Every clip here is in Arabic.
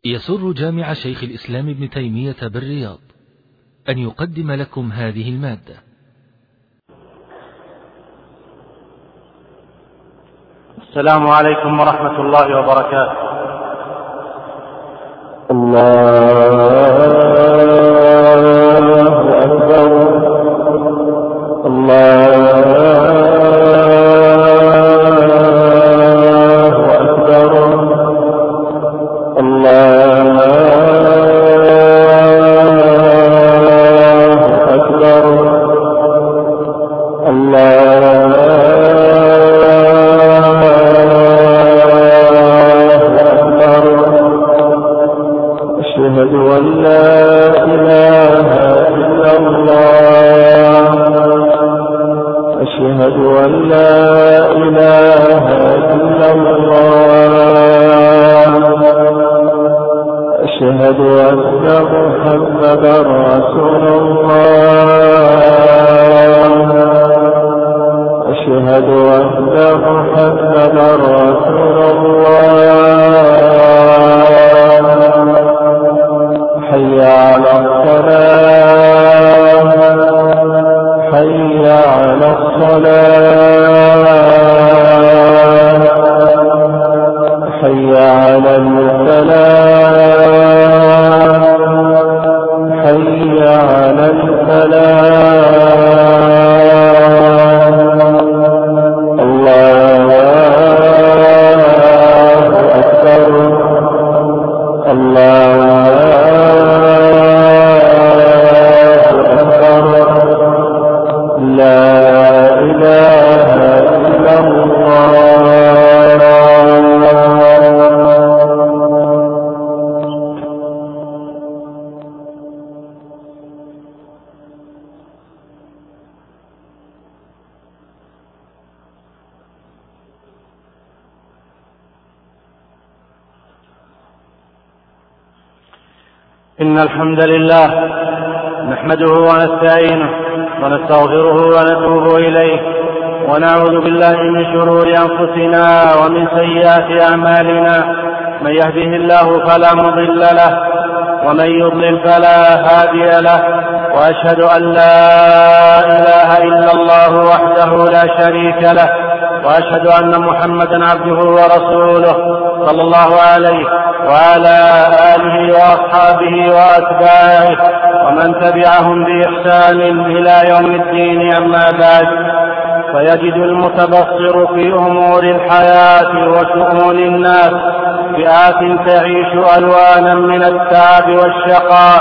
يسر جامع شيخ الإسلام ابن تيمية بالرياض أن يقدم لكم هذه المادة. السلام عليكم ورحمة الله وبركاته. الله أكبر. الله أكبر. الله أكبر. الله أكبر. أشهد أن لا إله إلا الله. أشهد أن لا إله إلا الله. أشهد أن محمدا رسول الله. أشهد أن محمدا رسول الله. حي على الصلاة. حي على الصلاة. حي على الفلاح. حي على الفلاح. الله أكبر. الله أكبر. لا إله إلا الله. إن الحمد لله نحمده ونستعينه ونستغفره ونتوب إليه ونعوذ بالله من شرور أنفسنا ومن سيئات أعمالنا. من يهده الله فلا مضل له ومن يضلل فلا هادي له. وأشهد أن لا إله إلا الله وحده لا شريك له. وأشهد أن محمدا عبده ورسوله صلى الله عليه وعلى آله وأصحابه وأتباعه ومن تبعهم بإحسان إلى يوم الدين. أما بعد، فيجد المتبصر في أمور الحياة وشؤون الناس فئات تعيش ألوانا من التعب والشقاء،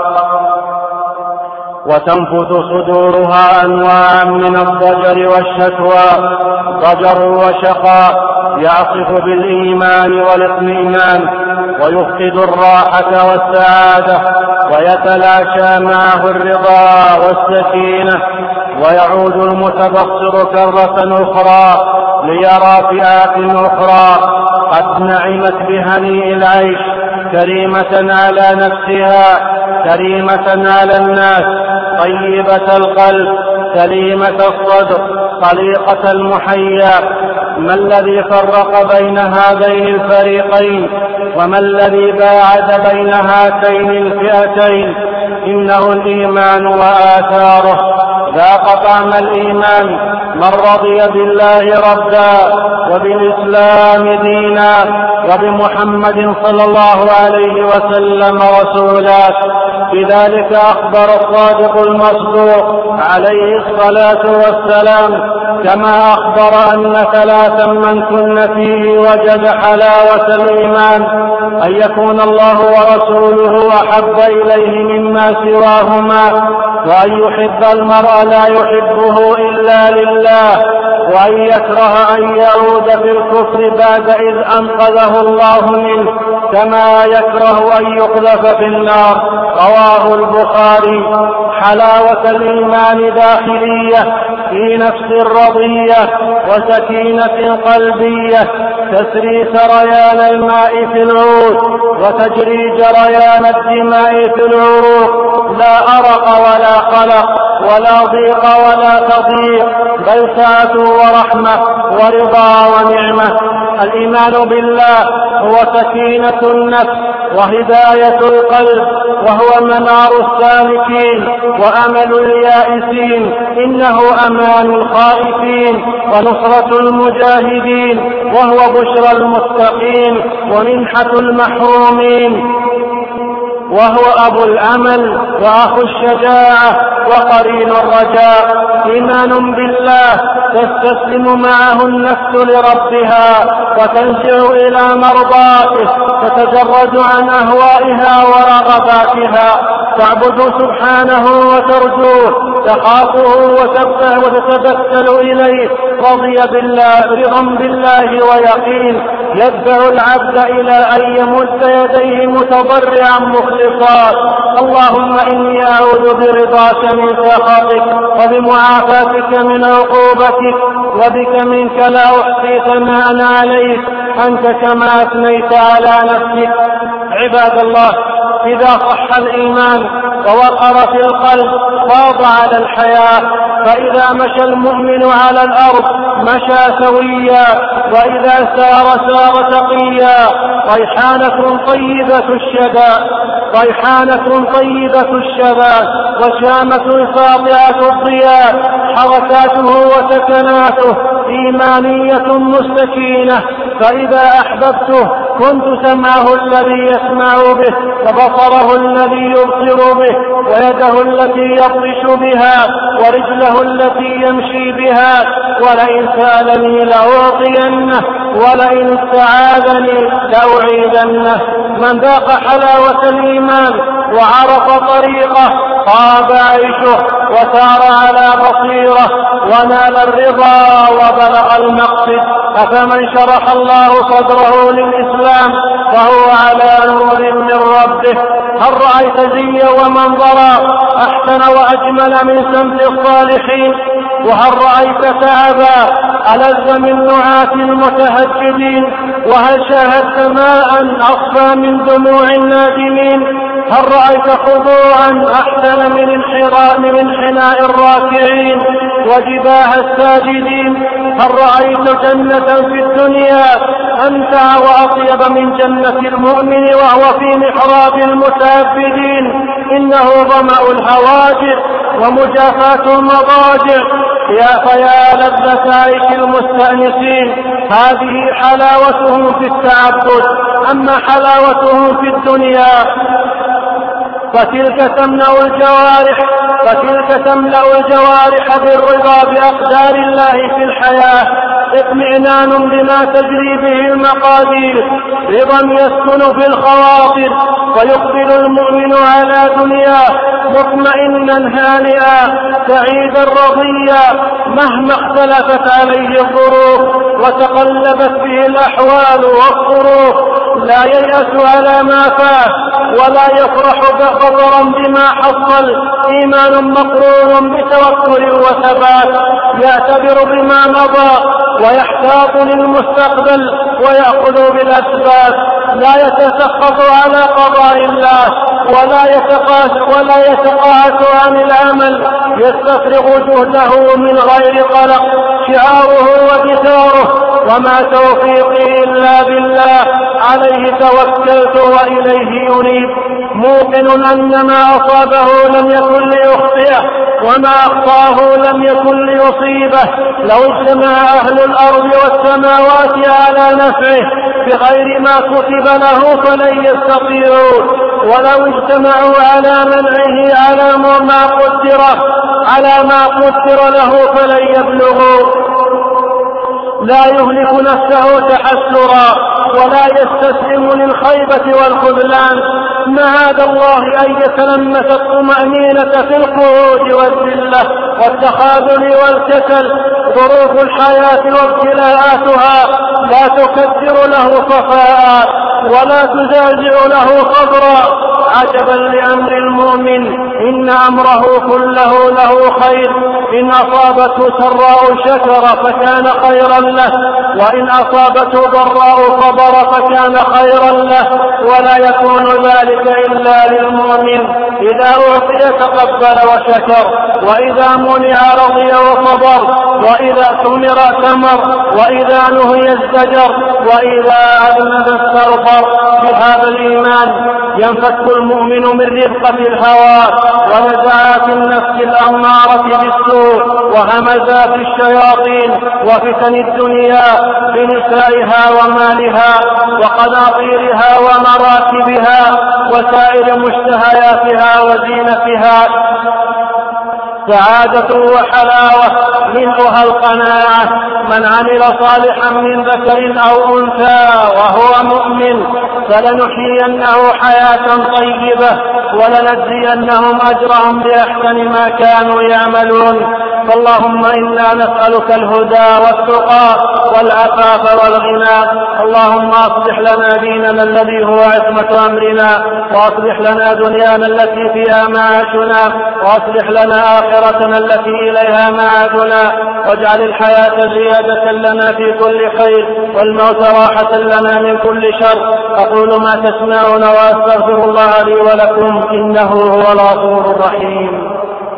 وتنفث صدورها أنواعا من الضجر والشكوى. ضجر وشقاء يعصف بالإيمان والاطمئنان، ويفقد الراحة والسعادة، ويتلاشى معه الرضا والسكينة. ويعود المتبصر كرة أخرى ليرى فئات أخرى قد نعمت بهنيء العيش، كريمة على نفسها، كريمة على الناس، طيبة القلب، سليمة الصدر، طليقة المحيا. ما الذي فرق بين هذين الفريقين؟ وما الذي باعد بين هاتين الفئتين؟ إنه الإيمان وآثاره. ذاق طعم الإيمان من رضي بالله ربا وبالإسلام دينا وبمحمد صلى الله عليه وسلم رسولا. بذلك أخبر الصادق المصدوق عليه الصلاة والسلام، كما أخبر أن ثلاثا من كن فيه وجد حلاوة الإيمان: أن يكون الله ورسوله أحب إليه مما سواهما، وأن يحب المرء لا يحبه إلا لله، وأن يكره أن يعود في الكفر بعد إذ أنقذه الله منه، كما يكره أن يقذف في النار. رواه البخاري. حلاوة الإيمان داخلية في نفس رضية وسكينة قلبية، تسري سريان الماء في العود وتجري جريان الدماء في العروق، لا أرق ولا قلق ولا ضيق ولا تضييق، بل سعة ورحمة ورضا ونعمة. الإيمان بالله هو سكينة النفس وهداية القلب، وهو منار السالكين وأمل اليائسين، إنه أمان الخائفين ونصرة المجاهدين، وهو بشرى المتقين ومنحة المحرومين، وهو أبو الأمل وأخو الشجاعة وقرين الرجاء. إيمان بالله تستسلم معه النفس لربها وتنزع إلى مرضاته، تتجرد عن أهوائها ورغباتها، تعبد سبحانه وترجوه، تخافه وتتبتل إليه، رضا بالله ويقين يدفع العبد إلى أن يمد يديه متضرعا مخلصا: اللهم إني أعوذ برضاك من سخطك وبمعافاتك من عقوبتك، وبك منك لا أحصي ثناء عليك، أنت كما أثنيت على نفسك. عباد الله، إذا صح الإيمان ووقر في القلب فاض على الحياة، فإذا مشى المؤمن على الأرض مشى سويا، وإذا سار سار تقيا. ريحانة طيبة الشباب وشامة ساطعة الضياء، حركاته وسكناته إيمانية مستكينة، فإذا أحببته كنت سمعه الذي يسمع به، وبصره الذي يبصر به، ويده التي يبطش بها، ورجله التي يمشي بها، ولئن سألني لأعطينه، ولئن استعاذني لأعيذنه. من ذاق حلاوة الإيمان وعرف طريقه طاب عيشه وسار على بصيرة ونال الرضا وبلغ المقصد. أفمن شرح الله صدره للإسلام فهو على نور من ربه. هل رأيت زيا ومنظرا أحسن وأجمل من سمت الصالحين؟ وهل رأيت تعبا ألذ من نعاس المتهجدين؟ وهل شاهدت ماء أصفى من دموع النادمين؟ هل رأيت خضوعا أحسن من حناء الراكعين وجباه الساجدين؟ هل رأيت جنة في الدنيا أمتع وأطيب من جنة المؤمن وهو في محراب المتعبدين؟ إنه ظمأ الهواجر ومجافاة المضاجع. فيا لذة عيش المستأنسين، هذه حلاوتهم في التعبد. أما حلاوتهم في الدنيا فتلك تملأ الجوارح بالرضا بأقدار الله في الحياة، اطمئنان بما تجري به المقادير، رضا يسكن في الخواطر، ويقبل المؤمن على دنياه مطمئنا هانئا سعيدا رضيا، مهما اختلفت عليه الظروف وتقلبت به الأحوال والظروف، لا ييأس على ما فات ولا يفرح غضرا بما حصل. إيمان مقرون بتوكل وثبات، يعتبر بما مضى ويحتاط للمستقبل ويأخذ بالأسباب، لا يتسخط على قضاء الله ولا يتقاعس عن العمل، يستفرغ جهده من غير قلق، شعاره ودثاره: وما توفيقي إلا بالله، عليه توكلت وإليه أنيب. موقن أن ما أصابه لم يكن ليخطئه وما أخطاه لم يكن ليصيبه. لو اجتمع أهل الأرض والسماوات على نفعه بغير ما كتب له فلن يستطيعوا، ولو اجتمعوا على منعه على ما قدر له فلن يبلغوا. لا يهلك نفسه تحسرا ولا يستسلم للخيبة والخذلان. معاذ الله أن يتلمس الطمأنينة في القعود والذلة والتخاذل والكسل. ظروف الحياة وابتلاءاتها لا تكدر له صفاء ولا تزعزع له صبرا. عجبا لأمر المؤمن إن أمره كله له خير، إن أصابته سراء شكر فكان خيرا له، وإن أصابته ضراء صبر فكان خيرا له، ولا يكون ذلك إلا للمؤمن. إذا أعطي تقبل وشكر، وإذا منع رضي وصبر، وإذا ثمر ثمر، وإذا نهي ازدجر، وإذا أذنب استغفر. بهذا الإيمان ينفك المؤمن من رفقة الهوى ونزعات النفس الأمارة بالسوء وهمزات الشياطين وفتن الدنيا بنسائها ومالها وقناطيرها ومراكبها وسائر مشتهياتها وزينتها. سعادة وحلاوة ملؤها القناعة. من عمل صالحا من ذكر أو أنثى وهو مؤمن فلنحيينه حياة طيبة ولنجزينهم أجرهم بأحسن ما كانوا يعملون. فاللهم إنا نسألك الهدى والتقى والعفاف والغنى. اللهم أصلح لنا ديننا الذي هو عصمة أمرنا، وأصلح لنا دنيانا التي فيها معاشنا، وأصلح لنا آخرتنا التي إليها معادنا، واجعل الحياة زيادة لنا في كل خير والموت راحة لنا من كل شر. أقول ما تسمعون وأستغفر الله لي ولكم إنه هو الغفور الرحيم.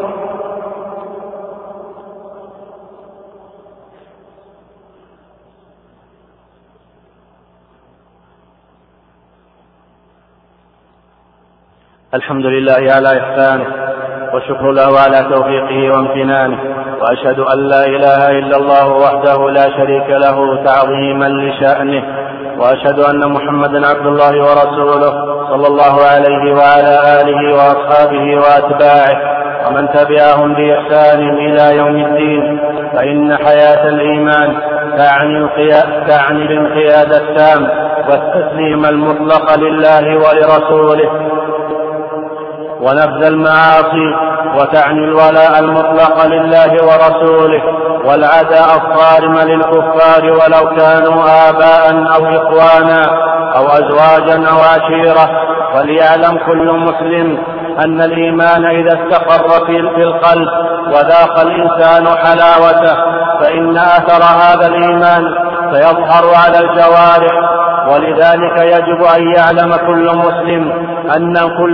الحمد لله على إحسانه، والشكر له على توفيقه وامتنانه، وأشهد أن لا إله إلا الله وحده لا شريك له تعظيما لشأنه، وأشهد أن محمدا عبد الله ورسوله صلى الله عليه وعلى آله وأصحابه وأتباعه ومن تبعهم بإحسان إلى يوم الدين. فإن حياة الإيمان تعني الانقياد التام والتسليم المطلق لله ولرسوله ونبذ المعاصي، وتعني الولاء المطلق لله ورسوله والعداء الصارم للكفار ولو كانوا آباء أو إخوانا أو أزواجا أو عشيرة. وليعلم كل مسلم أن الإيمان إذا استقر في القلب وذاق الإنسان حلاوته فإن أثر هذا الإيمان سيظهر على الجوارح. ولذلك يجب أن يعلم كل مسلم أن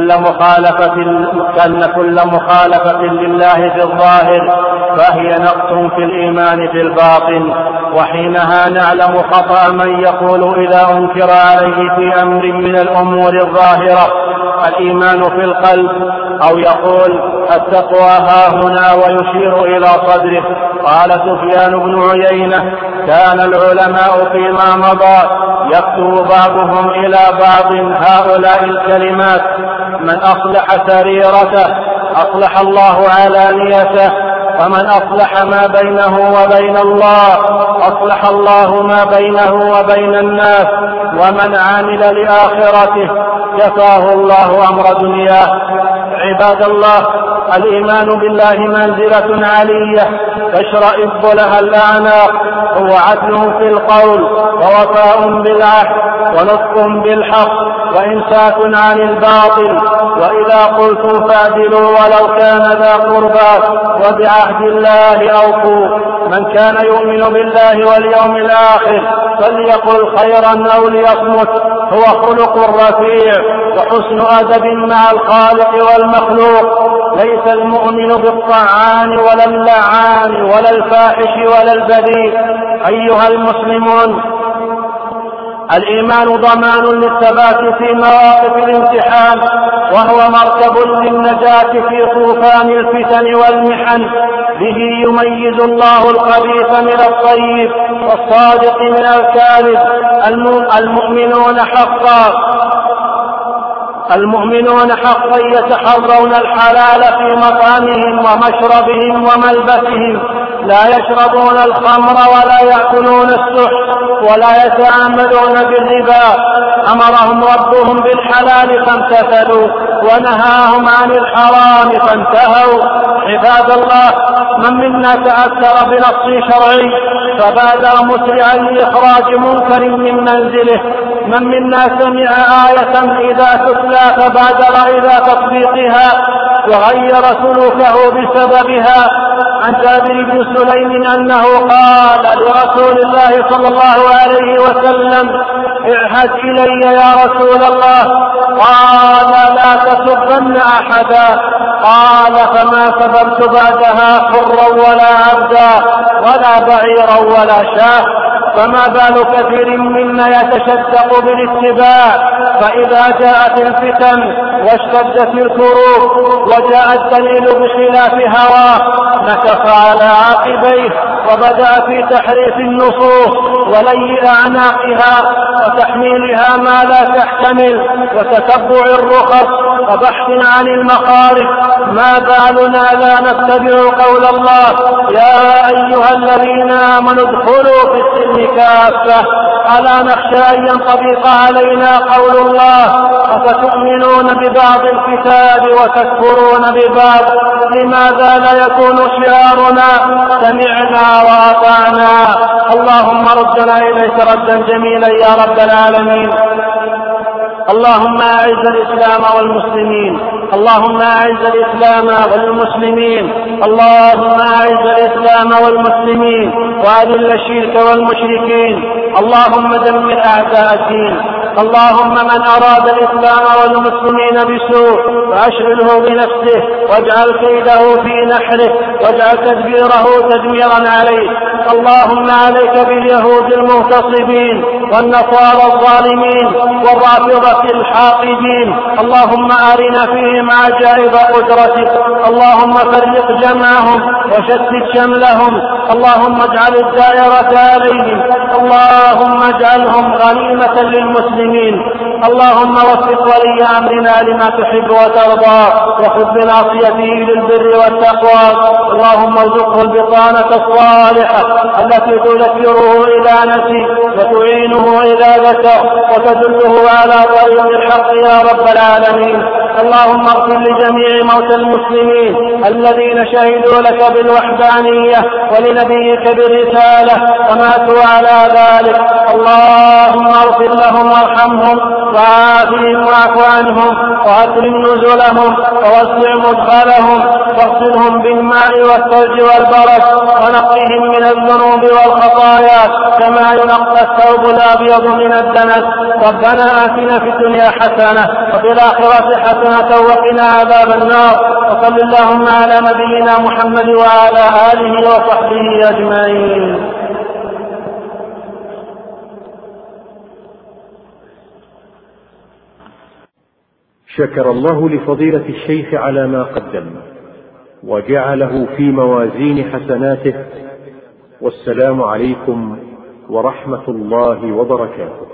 كل مخالفة لله في الظاهر فهي نقص في الإيمان في الباطن. وحينها نعلم خطأ من يقول إذا أنكر عليه في أمر من الأمور الظاهرة الإيمان في القلب، أو يقول التقوى هاهنا ويشير إلى صدره. قال سفيان بن عيينة: كان العلماء فيما مضى يكتب بعضهم إلى بعض هؤلاء الكلمات: من أصلح سريرته أصلح الله علانيته، ومن أصلح ما بينه وبين الله أصلح الله ما بينه وبين الناس، ومن عامل لآخرته كفاه الله أمر دنياه. عباد الله، الإيمان بالله منزلة علية تشرئب لها الأعناق، هو عدل في القول ووفاء بالعهد ونطق بالحق وإمساك عن الباطل، وإذا قلتم فاعدلوا ولو كان ذا قربى وبعهد الله أوفوا. من كان يؤمن بالله واليوم الآخر فليقل خيرا أو ليصمت، هو خلق رفيع وحسن أدب مع الخالق والمخلوق. ليس المؤمن بالطعان ولا اللعان ولا الفاحش ولا البذيء. أيها المسلمون، الإيمان ضمان للثبات في مواقف الامتحان، وهو مركب للنجاة في طوفان الفتن والمحن. به يميز الله الخبيث من الطيب والصادق من الكاذب. المؤمنون حقا يتحرون الحلال في مطعمهم ومشربهم وملبسهم، لا يشربون الخمر ولا يأكلون السحت ولا يتعاملون بالربا. أمرهم ربهم بالحلال فامتثلوا ونهاهم عن الحرام فانتهوا. عباد الله، من منا تأثر بنص شرعي فبادر مسرعا لإخراج منكر من منزله. من منا سمع آية إذا تتلى فبادر إلى تطبيقها وغير سلوكه بسببها. عن جابر بن سليم أنه قال لرسول الله صلى الله عليه وسلم: اعهد إلي يا رسول الله. قال: لا تسبن أحدا. قال: فما سببت بعدها حرا ولا عبدا ولا بعيرا ولا شاة. فما بال كثير منا يتشدق بالاتباع، فإذا جاءت الفتن واشتدت الكروب وجاء الدليل بخلاف هواه نكف على عاقبيه وبدأ في تحريف النصوص ولي أعناقها وتحميلها ما لا تحتمل وتتبع الرخص وبحث عن المخارج. ما بالنا لا نتبع قول الله: يا أيها الذين آمنوا ادخلوا في السلم كافة. ألا نخشى أن ينطبق علينا قول الله: أفتؤمنون ببعض الكتاب وتكفرون ببعض؟ لماذا لا يكون شعارنا: سمعنا وأطعنا؟ اللهم ردنا إليك ردا جميلا يا رب العالمين. اللهم أعز الإسلام والمسلمين. اللهم أعز الإسلام والمسلمين. اللهم أعز الإسلام والمسلمين وأذل الشرك والمشركين. اللهم دمر أعداء الدين. اللهم من أراد الإسلام والمسلمين بسوء فأشغله بنفسه واجعل كيده في نحره واجعل تدبيره تدميرا عليه. اللهم عليك باليهود المغتصبين والنصارى الظالمين والرافضة الحاقدين. اللهم أرنا فيهم عجائب قدرتك. اللهم فرق جمعهم وشتت شملهم. اللهم اجعل الدائرة عليهم. اللهم اجعلهم غنيمة للمسلمين. اللهم وفق ولي أمرنا لما تحب وترضى وخذ بناصيته للبر والتقوى. اللهم ارزقه البطانة الصالحة التي تذكره إذا نسي وتعينه إذا ذكر وتدله على طريق الحق يا رب العالمين. اللهم اغفر لجميع موتى المسلمين الذين شهدوا لك بالوحدانية ولنبيك بالرسالة وماتوا على ذلك. اللهم اغفر لهم وارحمهم وعافهم واعف عنهم وأكرم نزلهم ووسع مدخلهم واغسلهم بالماء والثلج والبرد ونقهم من الذنوب والخطايا كما ينقى الثوب الأبيض من الدنس. ربنا آتنا في الدنيا حسنة وفي الآخرة حسنة وقنا عذاب النار. وصل اللهم على نبينا محمد وعلى آله وصحبه أجمعين. شكر الله لفضيلة الشيخ على ما قدم وجعله في موازين حسناته. والسلام عليكم ورحمة الله وبركاته.